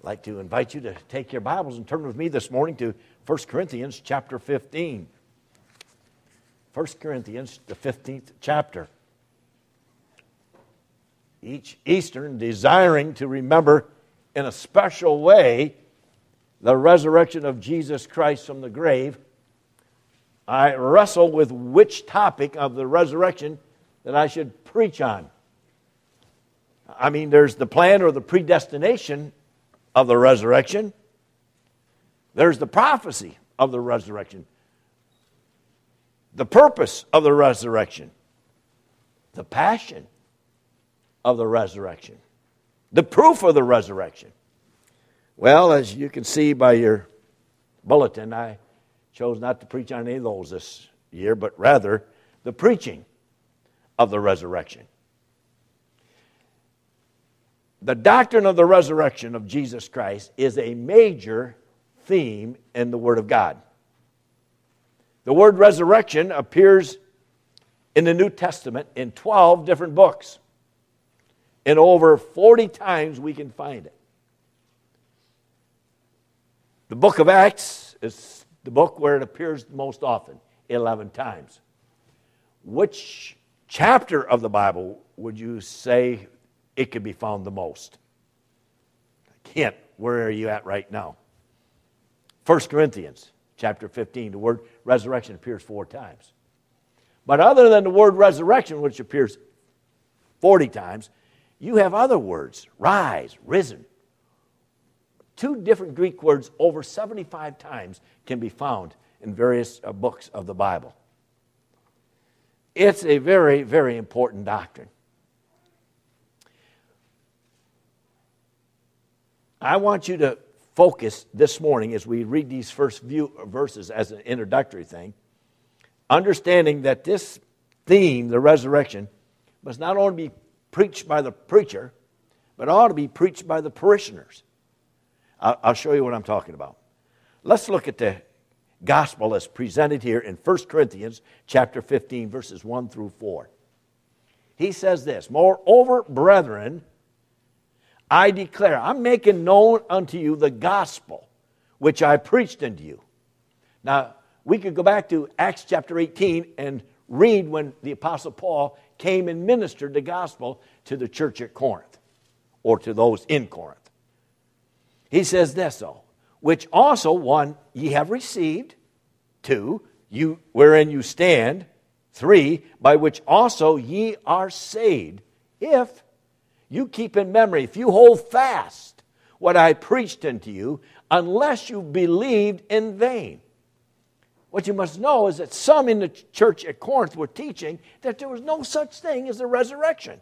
I'd like to invite you to take your Bibles and turn with me this morning to 1 Corinthians chapter 15. 1 Corinthians, the 15th chapter. Each Easter, desiring to remember in a special way the resurrection of Jesus Christ from the grave, I wrestle with which topic of the resurrection that I should preach on. I mean, there's the plan or the predestination of the resurrection. There's the prophecy of the resurrection. The purpose of the resurrection. The passion of the resurrection. The proof of the resurrection. Well, as you can see by your bulletin, I chose not to preach on any of those this year, but rather the preaching of the resurrection. The doctrine of the resurrection of Jesus Christ is a major theme in the Word of God. The word resurrection appears in the New Testament in 12 different books. And over 40 times we can find it. The book of Acts is the book where it appears most often, 11 times. Which chapter of the Bible would you say it could be found the most? Hint, where are you at right now? 1 Corinthians chapter 15, the word resurrection appears 4 times. But other than the word resurrection, which appears 40 times, you have other words, rise, risen. 2 different Greek words over 75 times can be found in various books of the Bible. It's a very, very important doctrine. I want you to focus this morning as we read these first few verses as an introductory thing, understanding that this theme, the resurrection, must not only be preached by the preacher, but ought to be preached by the parishioners. I'll show you what I'm talking about. Let's look at the gospel as presented here in 1 Corinthians chapter 15, verses 1 through 4. He says this, "Moreover, brethren, I declare," I'm making known unto you the gospel which I preached unto you. Now, we could go back to Acts chapter 18 and read when the Apostle Paul came and ministered the gospel to the church at Corinth, or to those in Corinth. He says this, though, "Which also, 1, ye have received, 2, you wherein you stand, 3, by which also ye are saved, if you keep in memory, if you hold fast what I preached unto you, unless you believed in vain." What you must know is that some in the church at Corinth were teaching that there was no such thing as a resurrection.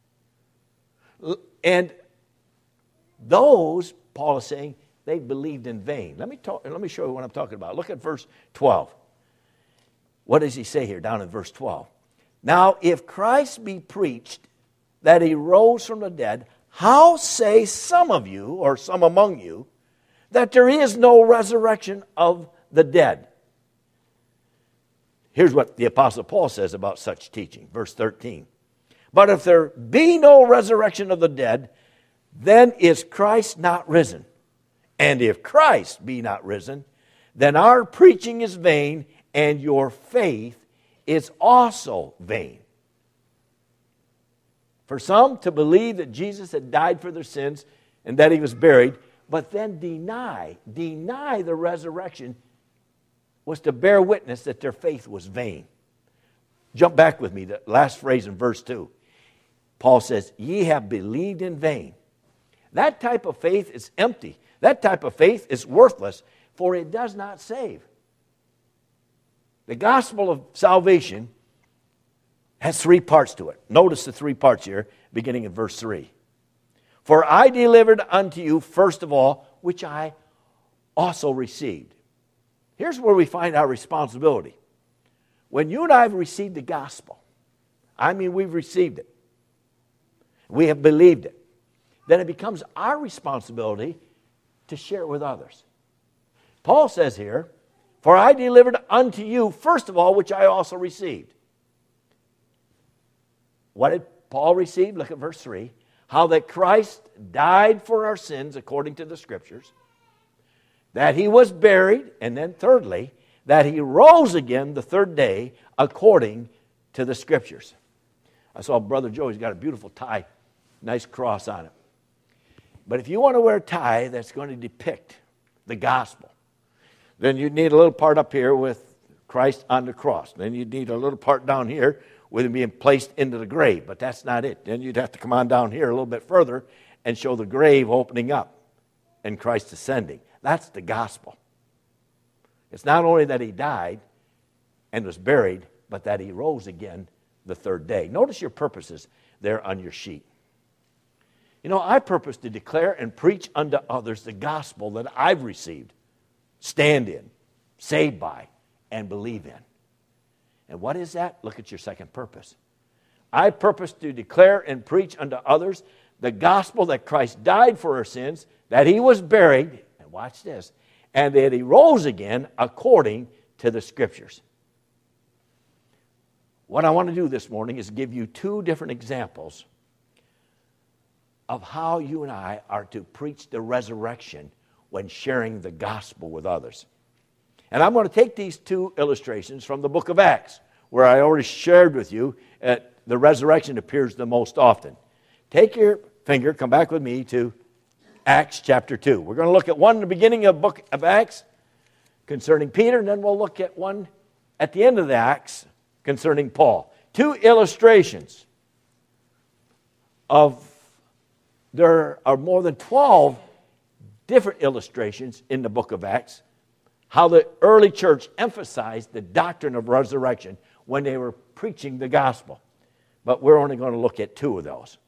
And those, Paul is saying, they believed in vain. Let me show you what I'm talking about. Look at verse 12. What does he say here down in verse 12? "Now, if Christ be preached that he rose from the dead, how say some of you, or some among you, that there is no resurrection of the dead?" Here's what the Apostle Paul says about such teaching. Verse 13. "But if there be no resurrection of the dead, then is Christ not risen? And if Christ be not risen, then our preaching is vain, and your faith is also vain. For some to believe that Jesus had died for their sins and that he was buried, but then deny the resurrection, was to bear witness that their faith was vain." Jump back with me, the last phrase in verse 2. Paul says, "Ye have believed in vain." That type of faith is empty. That type of faith is worthless, for it does not save. The gospel of salvation has 3 parts to it. Notice the 3 parts here, beginning in verse 3. "For I delivered unto you first of all, which I also received." Here's where we find our responsibility. When you and I have received the gospel, I mean we've received it, we have believed it, then it becomes our responsibility to share it with others. Paul says here, "For I delivered unto you first of all, which I also received." What did Paul receive? Look at verse 3. how that Christ died for our sins according to the Scriptures, that He was buried, and then thirdly, that He rose again the third day according to the Scriptures. I saw Brother Joe, he's got a beautiful tie, nice cross on it. But if you want to wear a tie that's going to depict the gospel, then you need a little part up here with Christ on the cross. Then you'd need a little part down here with Him being placed into the grave. But that's not it. Then you'd have to come on down here a little bit further and show the grave opening up and Christ ascending. That's the gospel. It's not only that He died and was buried, but that He rose again the third day. Notice your purposes there on your sheet. You know, I purpose to declare and preach unto others the gospel that I've received, stand in, saved by, and believe in. And what is that? Look at your second purpose. I purpose to declare and preach unto others the gospel that Christ died for our sins, that He was buried, and watch this, and that He rose again according to the Scriptures. What I want to do this morning is give you two different examples of how you and I are to preach the resurrection when sharing the gospel with others. And I'm going to take these two illustrations from the book of Acts, where I already shared with you the resurrection appears the most often. Take your finger, come back with me to Acts chapter 2. We're going to look at one in the beginning of the book of Acts concerning Peter, and then we'll look at one at the end of the Acts concerning Paul. Two illustrations of, there are more than 12 different illustrations in the book of Acts, how the early church emphasized the doctrine of resurrection when they were preaching the gospel. But we're only going to look at two of those.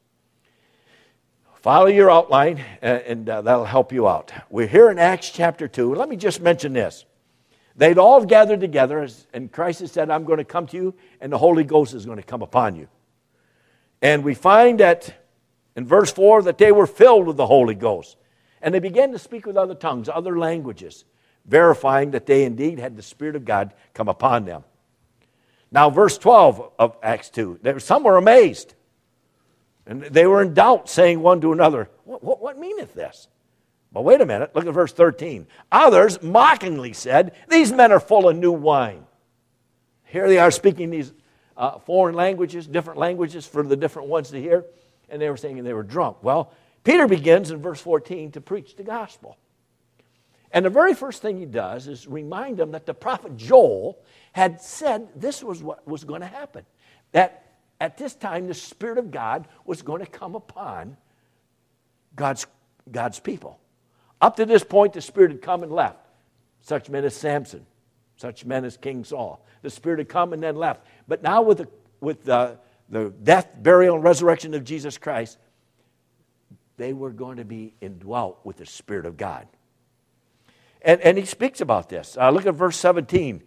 Follow your outline, and that'll help you out. We're here in Acts chapter 2. Let me just mention this. They'd all gathered together, and Christ had said, I'm going to come to you, and the Holy Ghost is going to come upon you. And we find that in verse 4 that they were filled with the Holy Ghost. And they began to speak with other tongues, other languages, verifying that they indeed had the Spirit of God come upon them. Now, verse 12 of Acts 2, some were amazed. And they were in doubt, saying one to another, what meaneth this? But wait a minute, look at verse 13. Others mockingly said, these men are full of new wine. Here they are speaking these foreign languages, different languages for the different ones to hear. And they were saying they were drunk. Well, Peter begins in verse 14 to preach the gospel. And the very first thing he does is remind them that the prophet Joel had said this was what was going to happen. That at this time the Spirit of God was going to come upon God's people. Up to this point, the Spirit had come and left. Such men as Samson, such men as King Saul. The Spirit had come and then left. But now with the death, burial, and resurrection of Jesus Christ, they were going to be indwelt with the Spirit of God. And he speaks about this. Look at verse 17.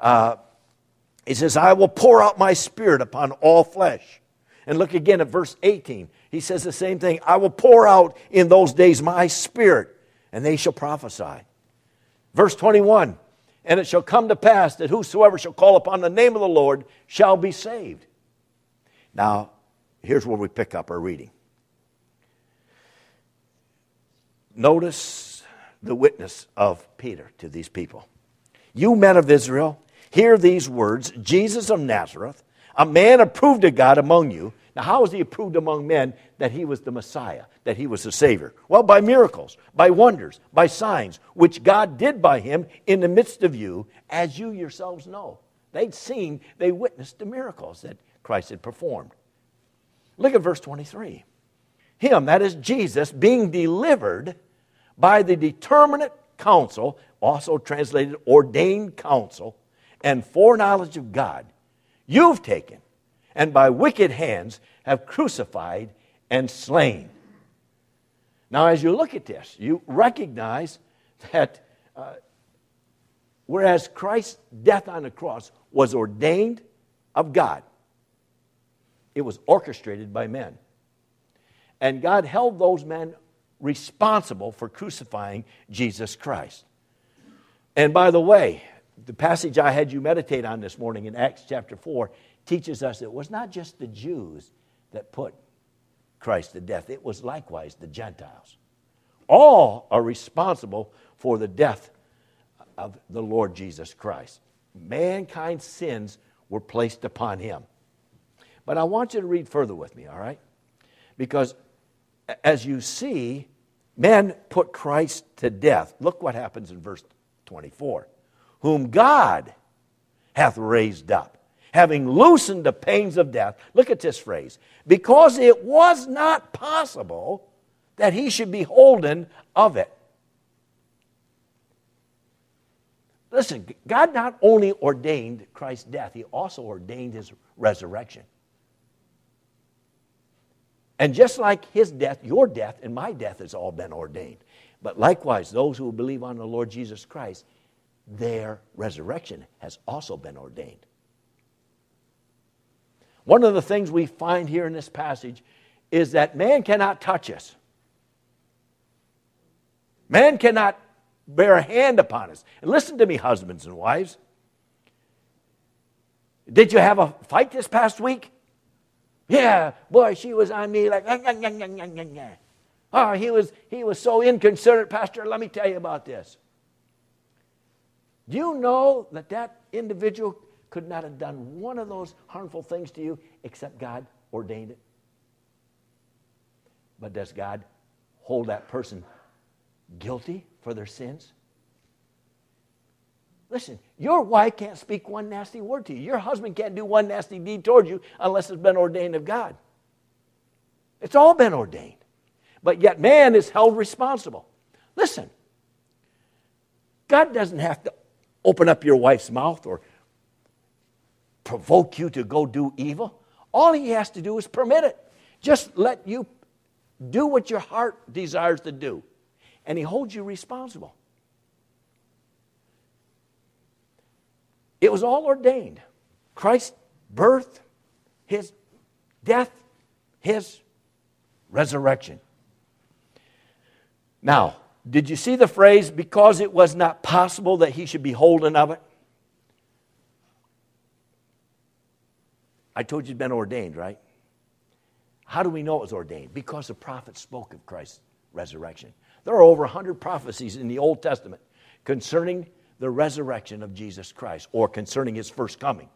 He says, I will pour out my Spirit upon all flesh. And look again at verse 18. He says the same thing. I will pour out in those days my Spirit, and they shall prophesy. Verse 21. And it shall come to pass that whosoever shall call upon the name of the Lord shall be saved. Now, here's where we pick up our reading. Notice the witness of Peter to these people. You men of Israel, hear these words, Jesus of Nazareth, a man approved of God among you. Now, how was he approved among men that he was the Messiah, that he was the Savior? Well, by miracles, by wonders, by signs, which God did by him in the midst of you, as you yourselves know. They witnessed the miracles that Christ had performed. Look at verse 23. Him, that is Jesus, being delivered by the determinate counsel, also translated ordained counsel, and foreknowledge of God, you've taken, and by wicked hands have crucified and slain. Now, as you look at this, you recognize that whereas Christ's death on the cross was ordained of God, it was orchestrated by men. And God held those men responsible for crucifying Jesus Christ. And by the way, the passage I had you meditate on this morning in Acts chapter 4 teaches us it was not just the Jews that put Christ to death. It was likewise the Gentiles. All are responsible for the death of the Lord Jesus Christ. Mankind's sins were placed upon him. But I want you to read further with me, all right? Because as you see, men put Christ to death. Look what happens in verse 24. Whom God hath raised up, having loosened the pains of death. Look at this phrase. Because it was not possible that he should be holden of it. Listen, God not only ordained Christ's death, he also ordained his resurrection. And just like his death, your death and my death has all been ordained. But likewise, those who believe on the Lord Jesus Christ, their resurrection has also been ordained. One of the things we find here in this passage is that man cannot touch us. Man cannot bear a hand upon us. And listen to me, husbands and wives. Did you have a fight this past week? Yeah, boy, she was on me like, oh, he was so inconsiderate, Pastor. Let me tell you about this. Do you know that individual could not have done one of those harmful things to you except God ordained it? But does God hold that person guilty for their sins? Listen, your wife can't speak one nasty word to you. Your husband can't do one nasty deed towards you unless it's been ordained of God. It's all been ordained. But yet man is held responsible. Listen, God doesn't have to open up your wife's mouth or provoke you to go do evil. All he has to do is permit it. Just let you do what your heart desires to do. And he holds you responsible. It was all ordained. Christ's birth, his death, his resurrection. Now, did you see the phrase, because it was not possible that he should be holden of it? I told you it's been ordained, right? How do we know it was ordained? Because the prophets spoke of Christ's resurrection. There are over 100 prophecies in the Old Testament concerning the resurrection of Jesus Christ, or concerning his first coming.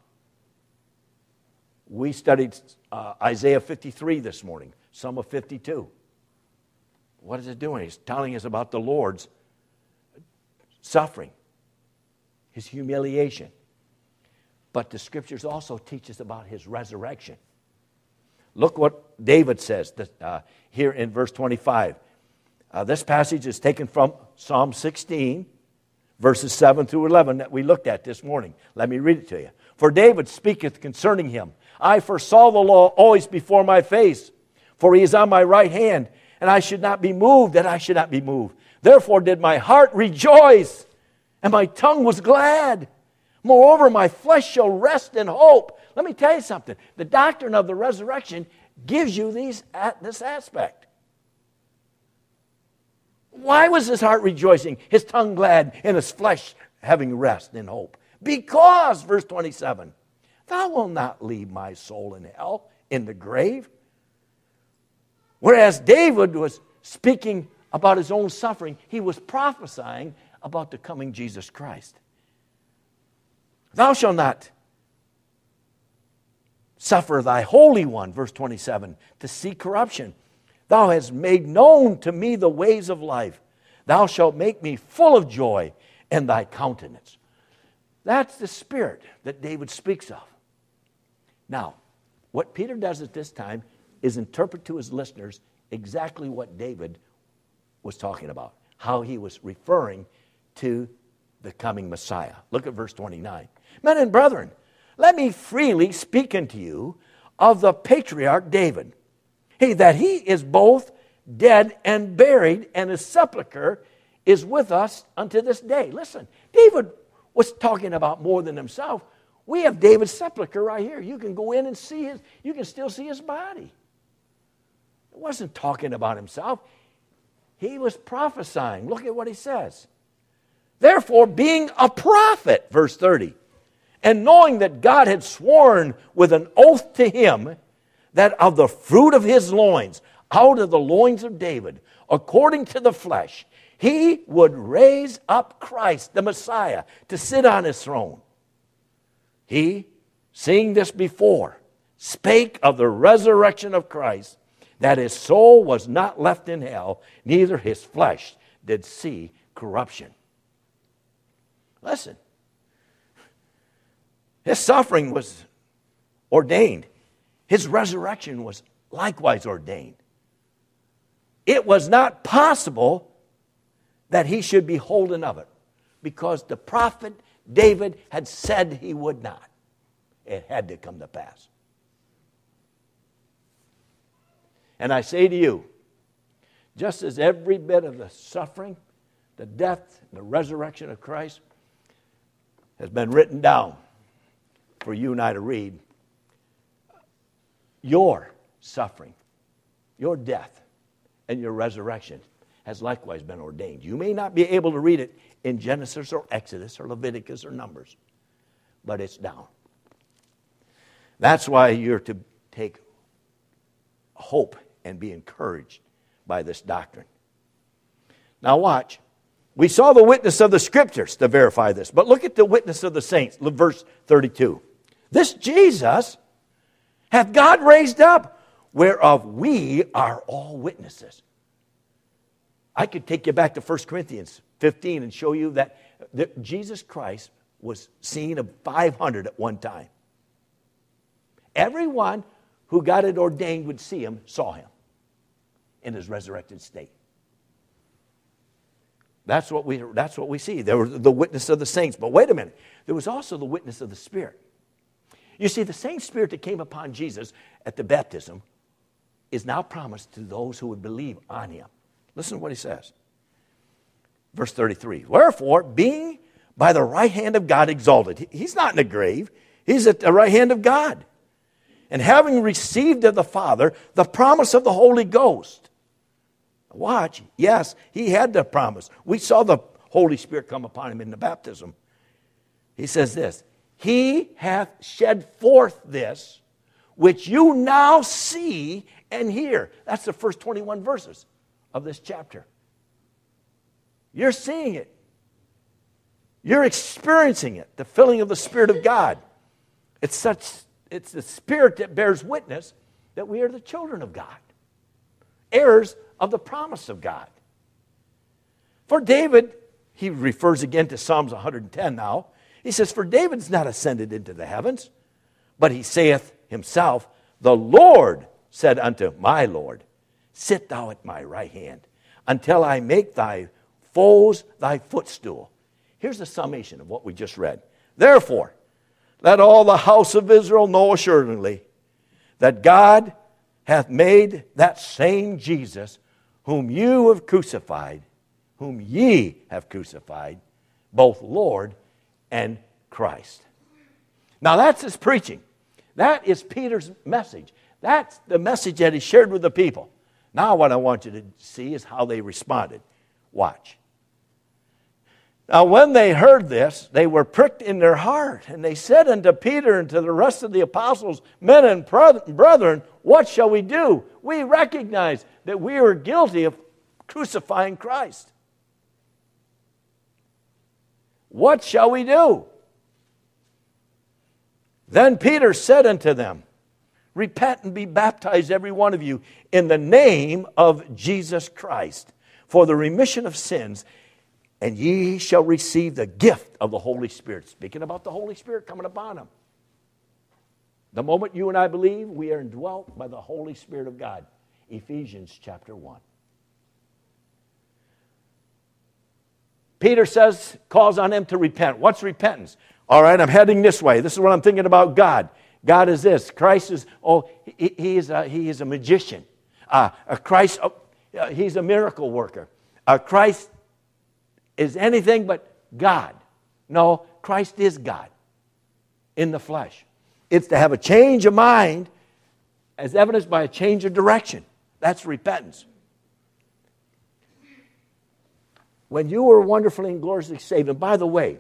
We studied Isaiah 53 this morning, some of 52. What is it doing? It's telling us about the Lord's suffering, his humiliation. But the scriptures also teach us about his resurrection. Look what David says here in verse 25. This passage is taken from Psalm 16, verses 7 through 11 that we looked at this morning. Let me read it to you. For David speaketh concerning him, I foresaw the law always before my face, for he is on my right hand, and I should not be moved, that I should not be moved. Therefore did my heart rejoice, and my tongue was glad. Moreover, my flesh shall rest in hope. Let me tell you something. The doctrine of the resurrection gives you this aspect. Why was his heart rejoicing, his tongue glad, and his flesh having rest in hope? Because, verse 27, thou wilt not leave my soul in hell, in the grave. Whereas David was speaking about his own suffering, he was prophesying about the coming Jesus Christ. Thou shalt not suffer thy Holy One, verse 27, to see corruption. Thou hast made known to me the ways of life. Thou shalt make me full of joy in thy countenance. That's the spirit that David speaks of. Now, what Peter does at this time is interpret to his listeners exactly what David was talking about, how he was referring to the coming Messiah. Look at verse 29. Men and brethren, let me freely speak unto you of the patriarch David. That he is both dead and buried, and his sepulchre is with us unto this day. Listen, David was talking about more than himself. We have David's sepulchre right here. You can go in and see you can still see his body. He wasn't talking about himself. He was prophesying. Look at what he says. Therefore, being a prophet, verse 30, and knowing that God had sworn with an oath to him, that of the fruit of his loins out of the loins of David, according to the flesh, he would raise up Christ, the Messiah, to sit on his throne. He, seeing this before, spake of the resurrection of Christ, that his soul was not left in hell, neither his flesh did see corruption. Listen, his suffering was ordained. His resurrection was likewise ordained. It was not possible that he should be holden of it, because the prophet David had said he would not. It had to come to pass. And I say to you, just as every bit of the suffering, the death, and the resurrection of Christ has been written down for you and I to read, your suffering, your death, and your resurrection has likewise been ordained. You may not be able to read it in Genesis or Exodus or Leviticus or Numbers, but it's down. That's why you're to take hope and be encouraged by this doctrine. Now watch. We saw the witness of the Scriptures to verify this, but look at the witness of the saints, verse 32. This Jesus hath God raised up, whereof we are all witnesses. I could take you back to 1 Corinthians 15 and show you that Jesus Christ was seen of 500 at one time. Everyone who got it ordained would see him, saw him in his resurrected state. That's what we see. There was the witness of the saints. But wait a minute. There was also the witness of the Spirit. You see, the same Spirit that came upon Jesus at the baptism is now promised to those who would believe on him. Listen to what he says. Verse 33. Wherefore, being by the right hand of God exalted. He's not in the grave. He's at the right hand of God. And having received of the Father the promise of the Holy Ghost. Watch. Yes, he had the promise. We saw the Holy Spirit come upon him in the baptism. He says this. He hath shed forth this, which you now see and hear. That's the first 21 verses of this chapter. You're seeing it. You're experiencing it, the filling of the Spirit of God. It's the Spirit that bears witness that we are the children of God, heirs of the promise of God. For David, he refers again to Psalms 110 now. He says, for David's not ascended into the heavens, but he saith himself, the Lord said unto my Lord, sit thou at my right hand, until I make thy foes thy footstool. Here's the summation of what we just read. Therefore, let all the house of Israel know assuredly that God hath made that same Jesus whom you have crucified, whom ye have crucified, both Lord and Christ. Now that's his preaching. That is Peter's message. That's the message that he shared with the people. Now what I want you to see is how they responded. Watch. Now when they heard this, they were pricked in their heart, and they said unto Peter and to the rest of the apostles, men and brethren, what shall we do? We recognize that we are guilty of crucifying Christ. What shall we do? Then Peter said unto them, repent and be baptized every one of you in the name of Jesus Christ for the remission of sins, and ye shall receive the gift of the Holy Spirit. Speaking about the Holy Spirit coming upon them. The moment you and I believe, we are indwelt by the Holy Spirit of God. Ephesians chapter 1. Peter calls on them to repent. What's repentance? All right, I'm heading this way. This is what I'm thinking about God. God is this. Christ is, he is a magician. Christ, he's a miracle worker. Christ is anything but God. No, Christ is God in the flesh. It's to have a change of mind as evidenced by a change of direction. That's repentance. When you were wonderfully and gloriously saved, and by the way,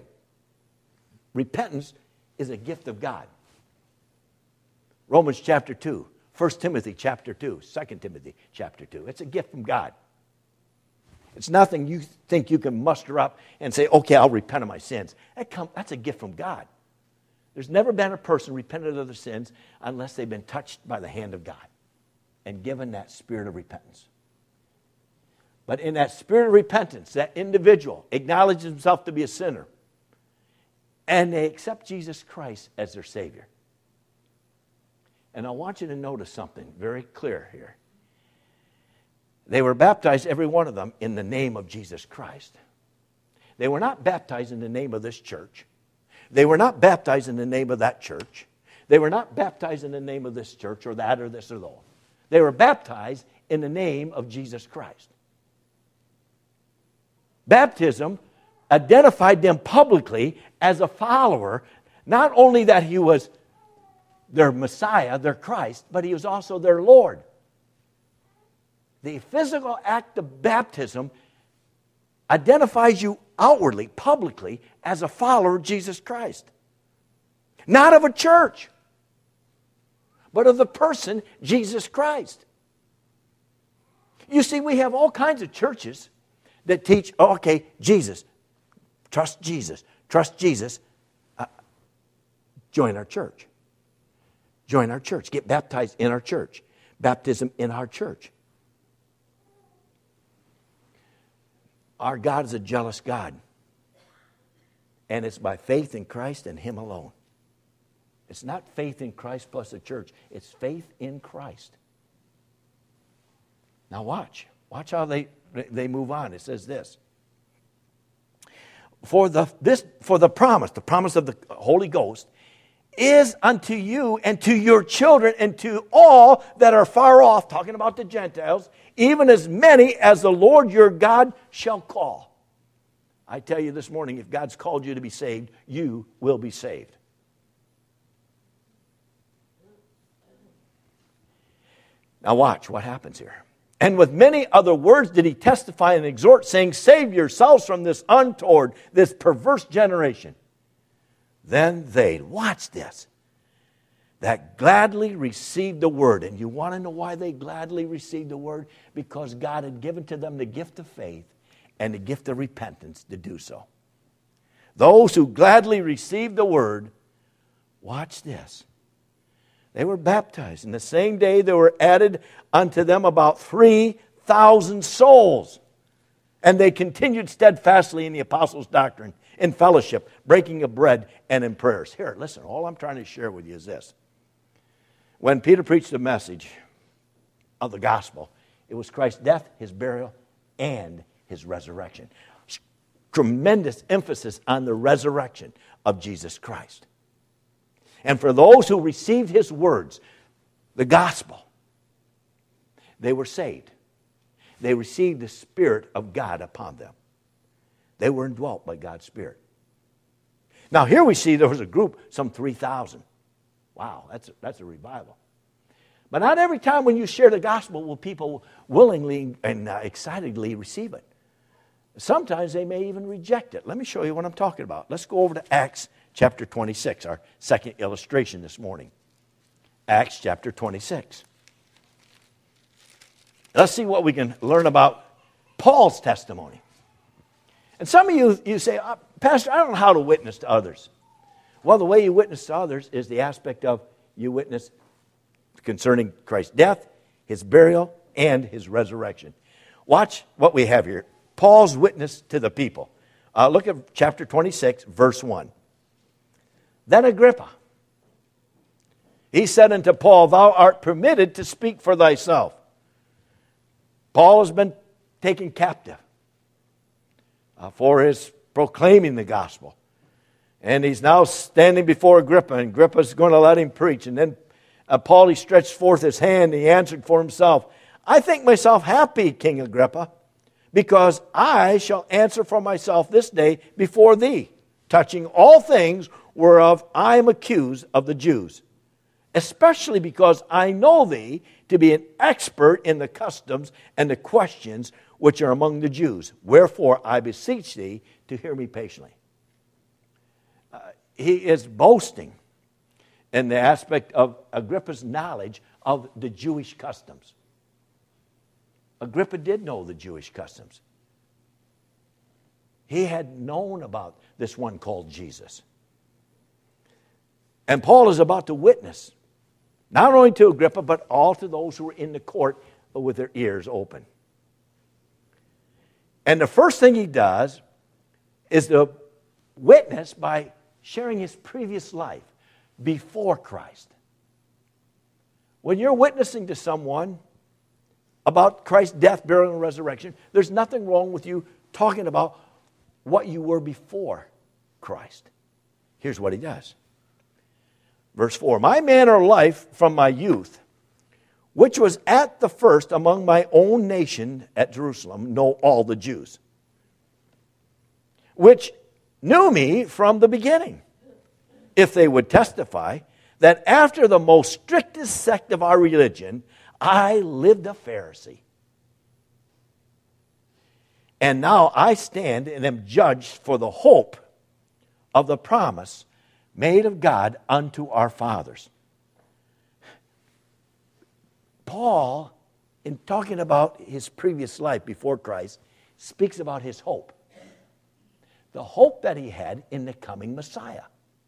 repentance is a gift of God. Romans chapter 2. 1 Timothy chapter 2, 2 Timothy chapter 2. It's a gift from God. It's nothing you think you can muster up and say, okay, I'll repent of my sins. That's a gift from God. There's never been a person repented of their sins unless they've been touched by the hand of God and given that spirit of repentance. But in that spirit of repentance, that individual acknowledges himself to be a sinner, and they accept Jesus Christ as their Savior. And I want you to notice something very clear here. They were baptized, every one of them, in the name of Jesus Christ. They were not baptized in the name of this church. They were not baptized in the name of that church. They were not baptized in the name of this church or that or this or that. They were baptized in the name of Jesus Christ. Baptism identified them publicly as a follower, not only that he was their Messiah, their Christ, but he was also their Lord. The physical act of baptism identifies you outwardly, publicly, as a follower of Jesus Christ. Not of a church, but of the person, Jesus Christ. You see, we have all kinds of churches that teach, oh, okay, Jesus, trust Jesus, join our church. Join our church. Get baptized in our church. Baptism in our church. Our God is a jealous God. And it's by faith in Christ and Him alone. It's not faith in Christ plus a church. It's faith in Christ. Now watch. Watch how they move on. It says this. For the promise of the Holy Ghost, is unto you and to your children and to all that are far off, talking about the Gentiles, even as many as the Lord your God shall call. I tell you this morning, if God's called you to be saved, you will be saved. Now watch what happens here. And with many other words did he testify and exhort, saying, save yourselves from this untoward, this perverse generation. Then they, watch this, that gladly received the word. And you want to know why they gladly received the word? Because God had given to them the gift of faith and the gift of repentance to do so. Those who gladly received the word, watch this, they were baptized. And the same day there were added unto them about 3,000 souls. And they continued steadfastly in the apostles' doctrine, in fellowship, breaking of bread, and in prayers. Here, listen, all I'm trying to share with you is this. When Peter preached the message of the gospel, it was Christ's death, His burial, and His resurrection. Tremendous emphasis on the resurrection of Jesus Christ. And for those who received His words, the gospel, they were saved. They received the Spirit of God upon them. They were indwelt by God's Spirit. Now here we see there was a group, some 3,000. Wow, that's a revival. But not every time when you share the gospel will people willingly and excitedly receive it. Sometimes they may even reject it. Let me show you what I'm talking about. Let's go over to Acts chapter 26, our second illustration this morning. Acts chapter 26. Let's see what we can learn about Paul's testimony. And some of you say, Pastor, I don't know how to witness to others. Well, the way you witness to others is the aspect of you witness concerning Christ's death, His burial, and His resurrection. Watch what we have here. Paul's witness to the people. Look at chapter 26, verse 1. Then Agrippa, he said unto Paul, thou art permitted to speak for thyself. Paul has been taken captive for his proclaiming the gospel. And he's now standing before Agrippa, and Agrippa's going to let him preach. And then Paul, he stretched forth his hand, and he answered for himself, I think myself happy, King Agrippa, because I shall answer for myself this day before thee, touching all things whereof I am accused of the Jews, especially because I know thee to be an expert in the customs and the questions which are among the Jews. Wherefore I beseech thee to hear me patiently. He is boasting in the aspect of Agrippa's knowledge of the Jewish customs. Agrippa did know the Jewish customs. He had known about this one called Jesus. And Paul is about to witness, not only to Agrippa, but all to those who were in the court with their ears open. And the first thing he does is to witness by sharing his previous life before Christ. When you're witnessing to someone about Christ's death, burial, and resurrection, there's nothing wrong with you talking about what you were before Christ. Here's what he does. Verse 4, my manner of life from my youth, which was at the first among my own nation at Jerusalem, know all the Jews, which knew me from the beginning, if they would testify that after the most strictest sect of our religion, I lived a Pharisee. And now I stand and am judged for the hope of the promise made of God unto our fathers. Paul, in talking about his previous life before Christ, speaks about his hope. The hope that he had in the coming Messiah.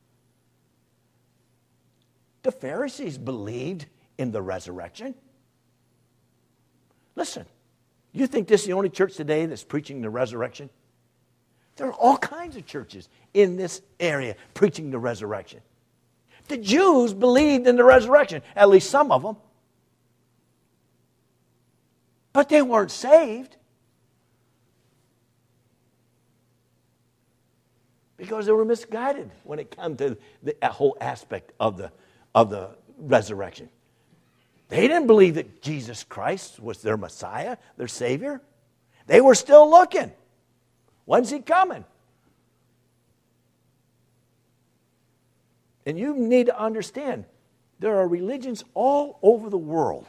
The Pharisees believed in the resurrection. Listen, you think this is the only church today that's preaching the resurrection? There are all kinds of churches in this area preaching the resurrection. The Jews believed in the resurrection, at least some of them. But they weren't saved. Because they were misguided when it came to the whole aspect of the resurrection. They didn't believe that Jesus Christ was their Messiah, their Savior. They were still looking. When's he coming? And you need to understand, there are religions all over the world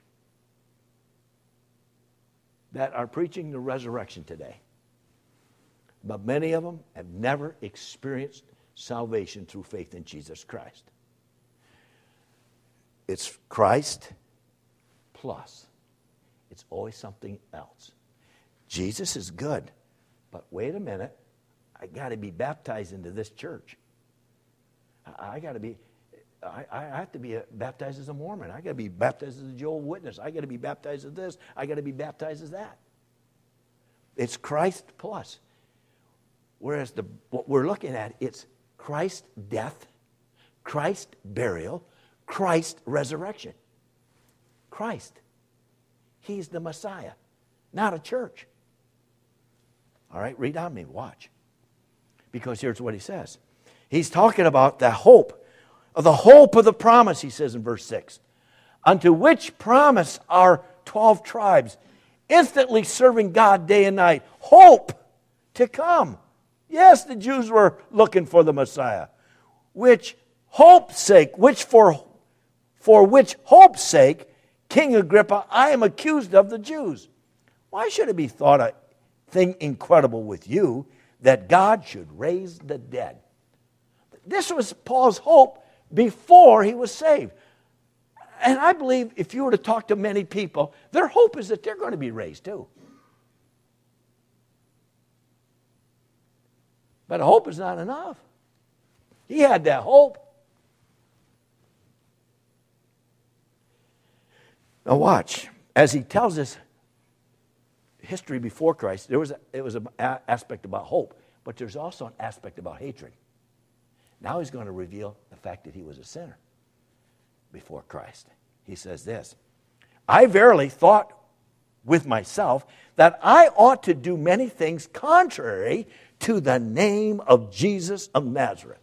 that are preaching the resurrection today. But many of them have never experienced salvation through faith in Jesus Christ. It's Christ plus. It's always something else. Jesus is good, but wait a minute. I got to be baptized into this church. I have to be baptized as a Mormon. I got to be baptized as a Jehovah's Witness. I got to be baptized as this. I got to be baptized as that. It's Christ plus. Whereas what we're looking at, it's Christ's death, Christ's burial, Christ's resurrection. Christ. He's the Messiah, not a church. All right, read on me, watch. Because here's what he says. He's talking about the hope of the promise, he says in verse 6. Unto which promise are 12 tribes, instantly serving God day and night. Hope to come. Yes, the Jews were looking for the Messiah. Which hope's sake, for which hope's sake, King Agrippa, I am accused of the Jews. Why should it be thought a thing incredible with you that God should raise the dead? This was Paul's hope before he was saved. And I believe if you were to talk to many people, their hope is that they're going to be raised too. But hope is not enough. He had that hope. Now watch. As he tells us history before Christ, it was an aspect about hope, but there's also an aspect about hatred. Now he's going to reveal the fact that he was a sinner before Christ. He says this, I verily thought with myself that I ought to do many things contrary to the name of Jesus of Nazareth.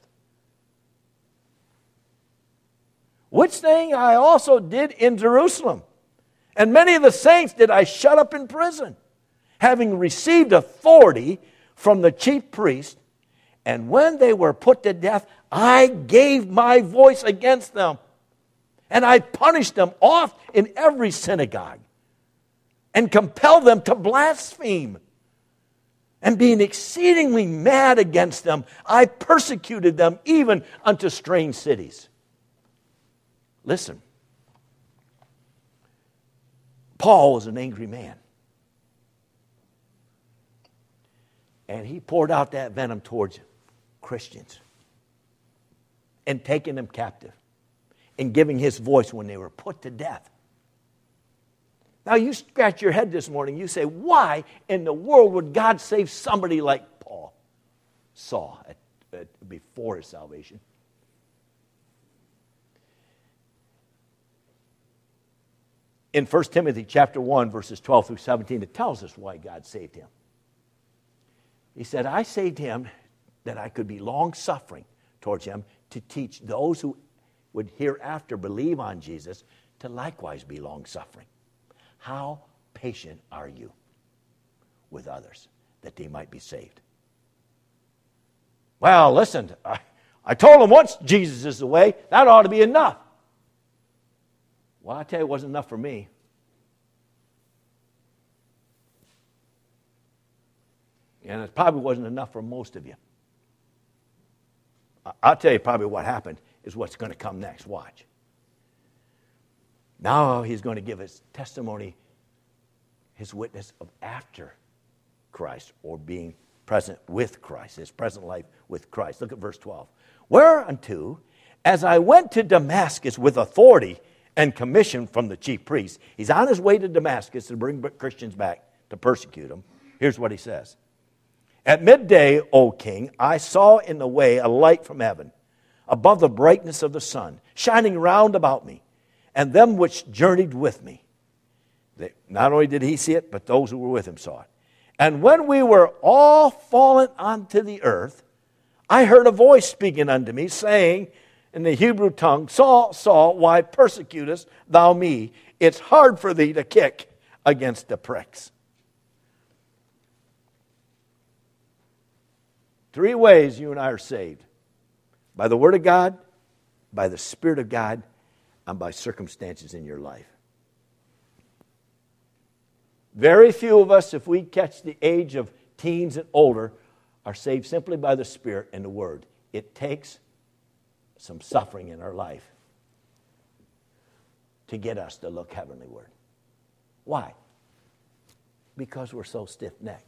Which thing I also did in Jerusalem. And many of the saints did I shut up in prison, having received authority from the chief priest. And when they were put to death, I gave my voice against them. And I punished them oft in every synagogue, and compelled them to blaspheme. And being exceedingly mad against them, I persecuted them even unto strange cities. Listen, Paul was an angry man. And he poured out that venom towards Christians and taking them captive and giving his voice when they were put to death. Now you scratch your head this morning, you say, why in the world would God save somebody like Paul saw before his salvation? In 1 Timothy chapter 1, verses 12 through 17, it tells us why God saved him. He said, I saved him that I could be long-suffering towards him to teach those who would hereafter believe on Jesus to likewise be long-suffering. How patient are you with others that they might be saved? Well, listen, I told them once Jesus is the way. That ought to be enough. Well, I tell you, it wasn't enough for me. And it probably wasn't enough for most of you. I'll tell you probably what happened is what's going to come next. Watch. Now he's going to give his testimony, his witness of after Christ, or being present with Christ, his present life with Christ. Look at verse 12. Whereunto, as I went to Damascus with authority and commission from the chief priests. He's on his way to Damascus to bring Christians back to persecute them. Here's what he says. At midday, O king, I saw in the way a light from heaven, above the brightness of the sun, shining round about me, and them which journeyed with me. Not only did he see it, but those who were with him saw it. And when we were all fallen onto the earth, I heard a voice speaking unto me, saying in the Hebrew tongue, Saul, Saul, why persecutest thou me? It's hard for thee to kick against the pricks. 3 ways you and I are saved. By the Word of God, by the Spirit of God, and by circumstances in your life. Very few of us, if we catch the age of teens and older, are saved simply by the Spirit and the Word. It takes some suffering in our life to get us to look heavenlyward. Why? Because we're so stiff-necked.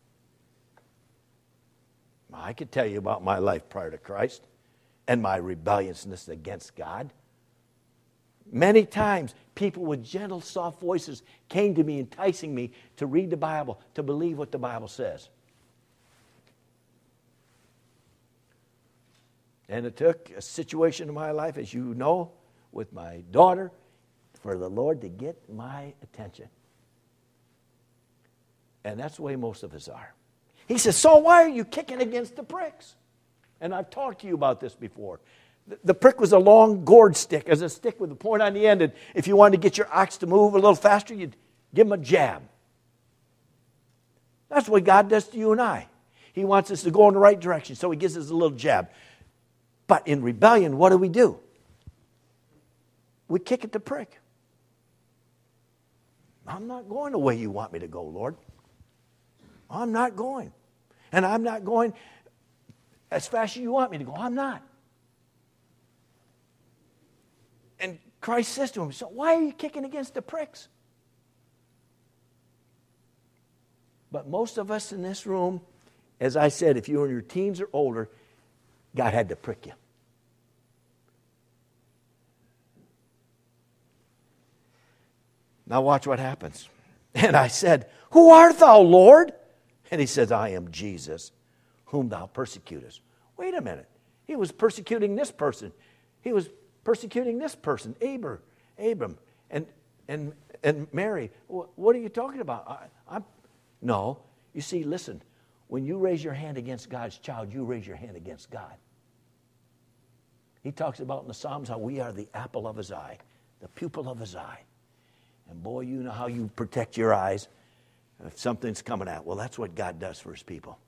I could tell you about my life prior to Christ and my rebelliousness against God. Many times, people with gentle, soft voices came to me, enticing me to read the Bible, to believe what the Bible says. And it took a situation in my life, as you know, with my daughter, for the Lord to get my attention. And that's the way most of us are. He says, so why are you kicking against the pricks? And I've talked to you about this before. The prick was a long gourd stick, as a stick with a point on the end. And if you wanted to get your ox to move a little faster, you'd give him a jab. That's what God does to you and I. He wants us to go in the right direction, so he gives us a little jab. But in rebellion, what do? We kick at the prick. I'm not going the way you want me to go, Lord. I'm not going. And I'm not going as fast as you want me to go. I'm not. And Christ says to him, so why are you kicking against the pricks? But most of us in this room, as I said, if you were in your teens or older, God had to prick you. Now watch what happens. And I said, who art thou, Lord? And he says, I am Jesus, whom thou persecutest. Wait a minute. He was persecuting this person. He was persecuting this person, Abram, and Mary. What are you talking about? No. You see, listen, when you raise your hand against God's child, you raise your hand against God. He talks about in the Psalms how we are the apple of his eye, the pupil of his eye. And boy, you know how you protect your eyes if something's coming out. Well, that's what God does for his people.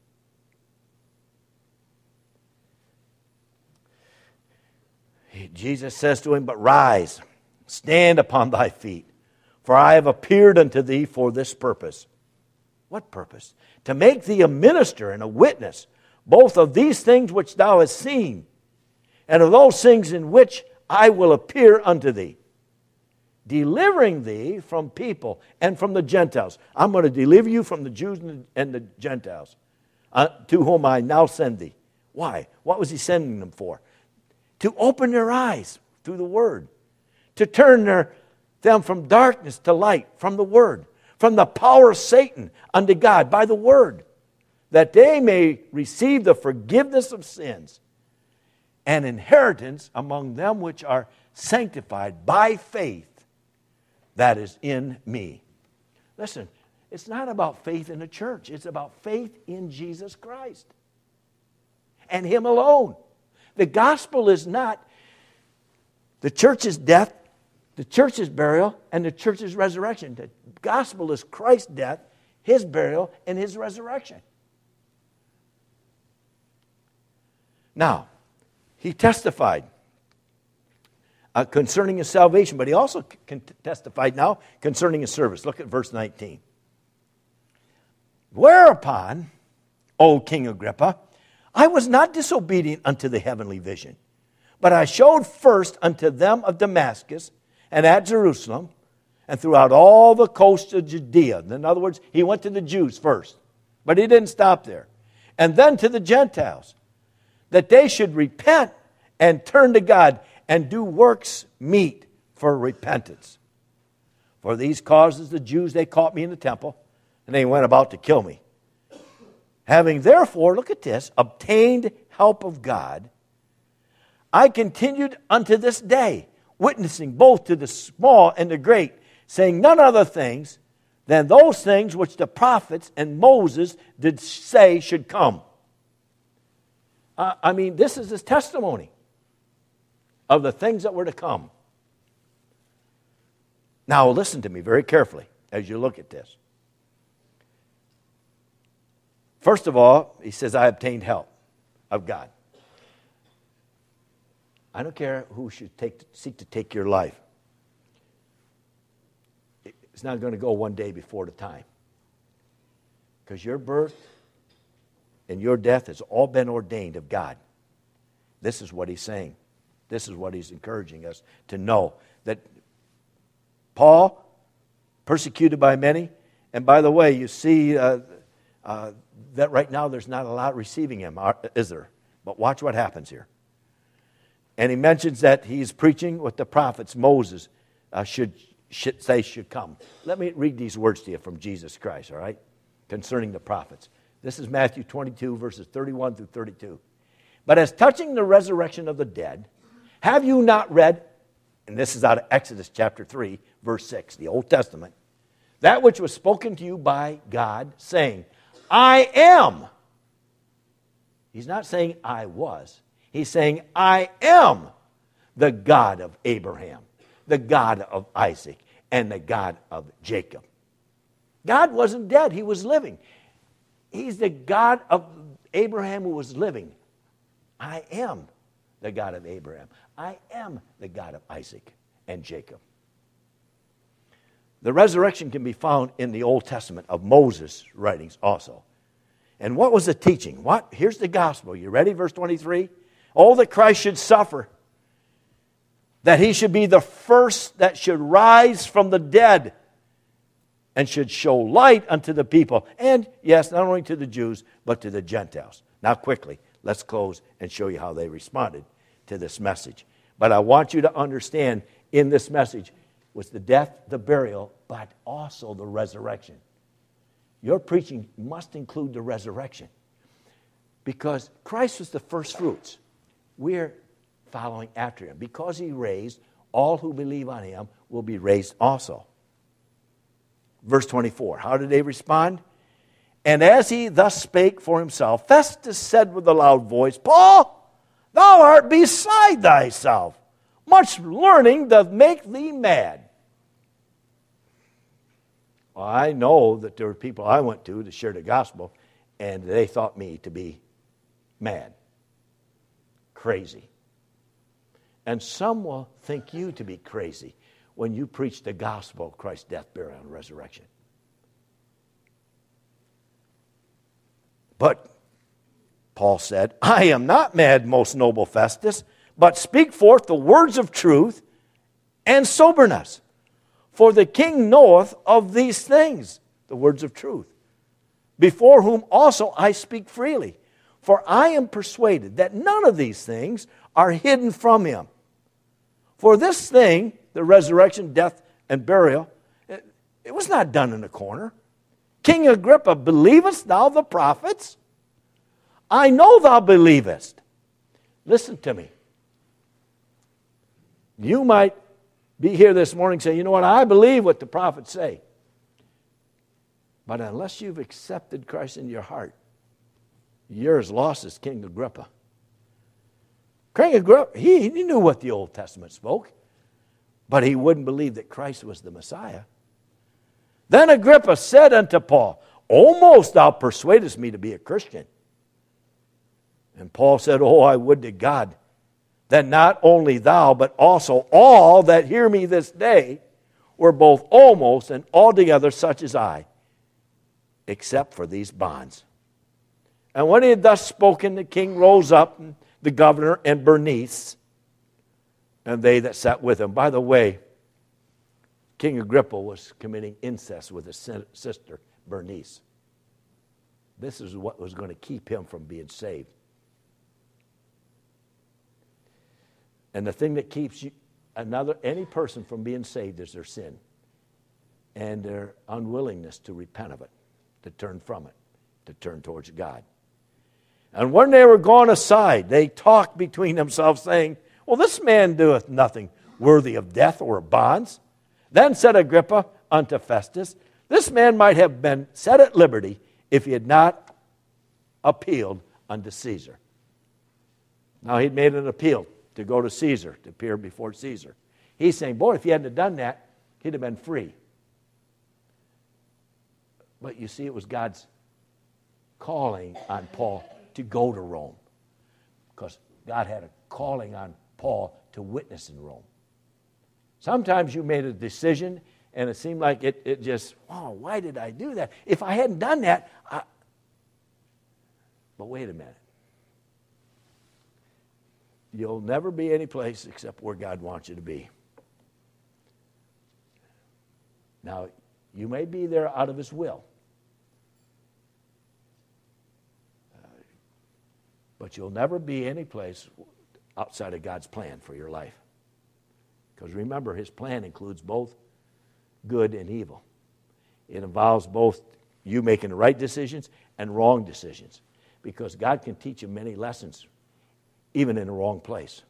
Jesus says to him, but rise, stand upon thy feet, for I have appeared unto thee for this purpose. What purpose? To make thee a minister and a witness, both of these things which thou hast seen, and of those things in which I will appear unto thee. delivering thee from people and from the Gentiles. I'm going to deliver you from the Jews and the Gentiles, to whom I now send thee. Why? What was he sending them for? To open their eyes through the Word, to turn them from darkness to light, from the Word, from the power of Satan unto God by the Word, that they may receive the forgiveness of sins and inheritance among them which are sanctified by faith that is in me. Listen, it's not about faith in the church. It's about faith in Jesus Christ and Him alone. The gospel is not the church's death, the church's burial, and the church's resurrection. The gospel is Christ's death, His burial, and His resurrection. Now, He testified concerning His salvation, but He also testified now concerning His service. Look at verse 19. Whereupon, O King Agrippa, I was not disobedient unto the heavenly vision, but I showed first unto them of Damascus and at Jerusalem and throughout all the coast of Judea. In other words, He went to the Jews first, but He didn't stop there. And then to the Gentiles, that they should repent and turn to God and do works meet for repentance. For these causes the Jews, they caught me in the temple, and they went about to kill me. Having therefore, look at this, obtained help of God, I continued unto this day, witnessing both to the small and the great, saying none other things than those things which the prophets and Moses did say should come. This is his testimony of the things that were to come. Now, listen to me very carefully as you look at this. First of all, he says, I obtained help of God. I don't care who should seek to take your life. It's not going to go one day before the time. Because your birth and your death has all been ordained of God. This is what he's saying. This is what he's encouraging us to know. That Paul, persecuted by many, and by the way, you see that right now there's not a lot receiving him, is there? But watch what happens here. And he mentions that he's preaching what the prophets, Moses, should come. Let me read these words to you from Jesus Christ, all right? Concerning the prophets. This is Matthew 22, verses 31 through 32. But as touching the resurrection of the dead, have you not read, and this is out of Exodus chapter 3, verse 6, the Old Testament, that which was spoken to you by God, saying, I am. He's not saying I was. He's saying, I am the God of Abraham, the God of Isaac, and the God of Jacob. God wasn't dead. He was living. He's the God of Abraham who was living. I am the God of Abraham. I am the God of Isaac and Jacob. The resurrection can be found in the Old Testament of Moses' writings also. And what was the teaching? Here's the gospel. You ready? Verse 23. Oh, that Christ should suffer, that he should be the first that should rise from the dead and should show light unto the people. And yes, not only to the Jews, but to the Gentiles. Now quickly, let's close and show you how they responded to this message. But I want you to understand in this message was the death, the burial, but also the resurrection. Your preaching must include the resurrection. Because Christ was the first fruits. We're following after him. Because he raised, all who believe on him will be raised also. Verse 24, how did they respond? And as he thus spake for himself, Festus said with a loud voice, Paul, thou art beside thyself. Much learning doth make thee mad. Well, I know that there were people I went to share the gospel, and they thought me to be mad, crazy. And some will think you to be crazy when you preach the gospel of Christ's death, burial, and resurrection. But Paul said, I am not mad, most noble Festus, but speak forth the words of truth and soberness. For the king knoweth of these things, the words of truth, before whom also I speak freely. For I am persuaded that none of these things are hidden from him. For this thing, the resurrection, death, and burial, it was not done in a corner. King Agrippa, believest thou the prophets? I know thou believest. Listen to me. You might be here this morning saying, you know what, I believe what the prophets say. But unless you've accepted Christ in your heart, you're as lost as King Agrippa. King Agrippa, he knew what the Old Testament spoke, but he wouldn't believe that Christ was the Messiah. Then Agrippa said unto Paul, almost thou persuadest me to be a Christian. And Paul said, oh, I would to God that not only thou, but also all that hear me this day were both almost and altogether such as I, except for these bonds. And when he had thus spoken, the king rose up, and the governor and Bernice, and they that sat with him. By the way, King Agrippa was committing incest with his sister, Bernice. This is what was going to keep him from being saved. And the thing that keeps any person from being saved is their sin and their unwillingness to repent of it, to turn from it, to turn towards God. And when they were gone aside, they talked between themselves, saying, well, this man doeth nothing worthy of death or of bonds. Then said Agrippa unto Festus, this man might have been set at liberty if he had not appealed unto Caesar. Now he'd made an appeal to go to Caesar, to appear before Caesar. He's saying, boy, if he hadn't done that, he'd have been free. But you see, it was God's calling on Paul to go to Rome, because God had a calling on Paul to witness in Rome. Sometimes you made a decision and it seemed like it just, oh, why did I do that? If I hadn't done that, but wait a minute. You'll never be any place except where God wants you to be. Now, you may be there out of His will. But you'll never be any place outside of God's plan for your life. Because remember, His plan includes both good and evil. It involves both you making the right decisions and wrong decisions. Because God can teach you many lessons, even in the wrong place.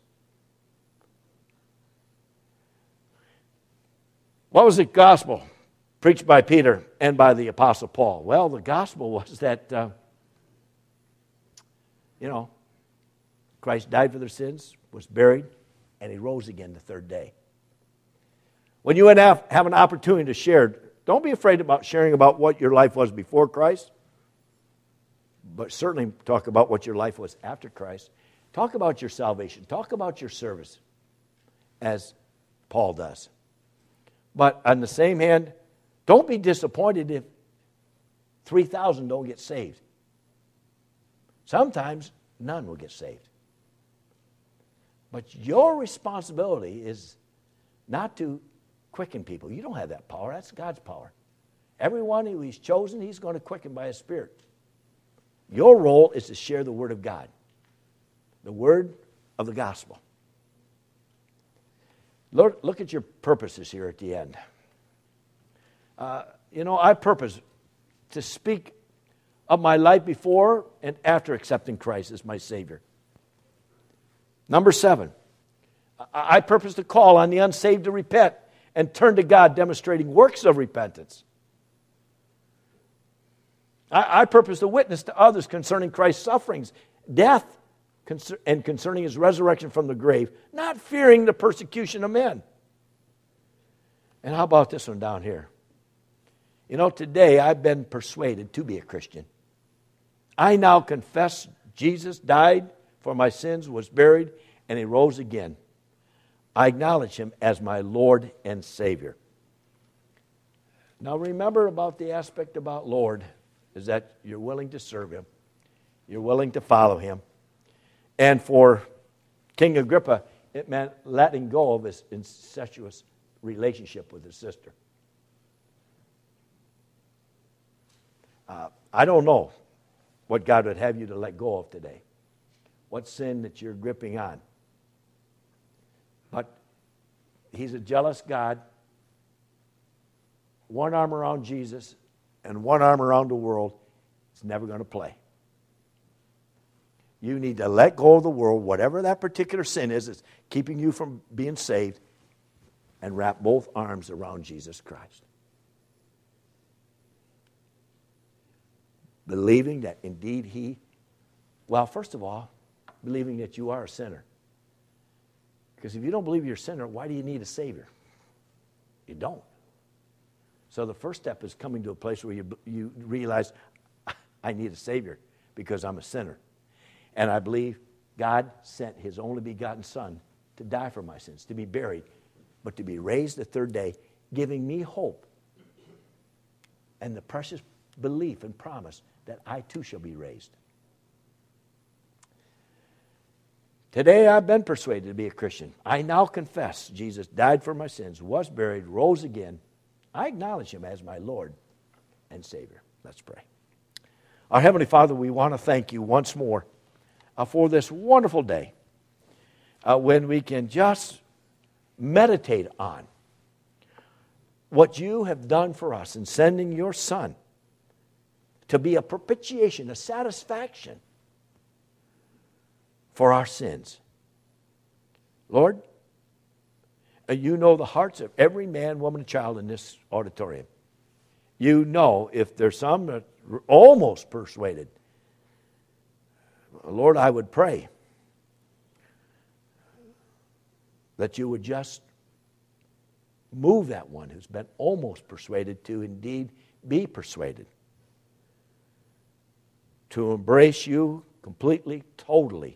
What was the gospel preached by Peter and by the Apostle Paul? Well, the gospel was that, Christ died for their sins, was buried, and He rose again the third day. When you have an opportunity to share, don't be afraid about sharing about what your life was before Christ, but certainly talk about what your life was after Christ. Talk about your salvation. Talk about your service, as Paul does. But on the same hand, don't be disappointed if 3,000 don't get saved. Sometimes none will get saved. But your responsibility is not to quicken people. You don't have that power. That's God's power. Everyone who He's chosen, He's going to quicken by His Spirit. Your role is to share the Word of God, the Word of the gospel. Look at your purposes here at the end. I purpose to speak of my life before and after accepting Christ as my Savior. Number 7, I purpose to call on the unsaved to repent and turn to God, demonstrating works of repentance. I purpose to witness to others concerning Christ's sufferings, death, and concerning His resurrection from the grave, not fearing the persecution of men. And how about this one down here? Today I've been persuaded to be a Christian. I now confess Jesus died for my sins, was buried, and He rose again. I acknowledge Him as my Lord and Savior. Now remember about the aspect about Lord is that you're willing to serve Him. You're willing to follow Him. And for King Agrippa, it meant letting go of his incestuous relationship with his sister. I don't know what God would have you to let go of today. What sin that you're gripping on. But he's a jealous God. One arm around Jesus and one arm around the world. It's never going to play. You need to let go of the world, whatever that particular sin is that's keeping you from being saved, and wrap both arms around Jesus Christ. Believing that indeed he, well, first of all, believing that you are a sinner. Because if you don't believe you're a sinner, why do you need a Savior? You don't. So the first step is coming to a place where you realize, I need a Savior because I'm a sinner. And I believe God sent his only begotten Son to die for my sins, to be buried, but to be raised the third day, giving me hope and the precious belief and promise that I too shall be raised. Today I've been persuaded to be a Christian. I now confess Jesus died for my sins, was buried, rose again. I acknowledge him as my Lord and Savior. Let's pray. Our Heavenly Father, we want to thank you once more for this wonderful day when we can just meditate on what you have done for us in sending your Son to be a propitiation, a satisfaction for our sins. Lord, you know the hearts of every man, woman, and child in this auditorium. You know if there's some that are almost persuaded. Lord, I would pray that you would just move that one who's been almost persuaded to indeed be persuaded, to embrace you completely, totally,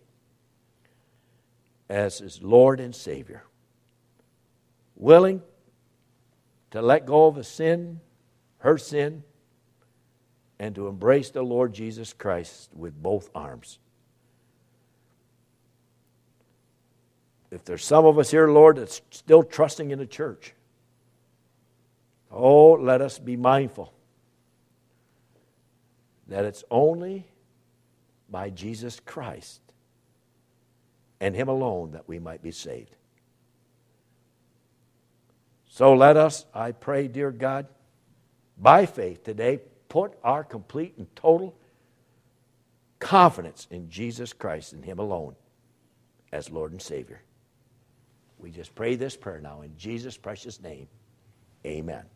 as his Lord and Savior. Willing to let go of a sin, her sin, and to embrace the Lord Jesus Christ with both arms. If there's some of us here, Lord, that's still trusting in the church, oh, let us be mindful that it's only by Jesus Christ and him alone that we might be saved. So let us, I pray, dear God, by faith today, put our complete and total confidence in Jesus Christ and him alone as Lord and Savior. We just pray this prayer now in Jesus' precious name. Amen.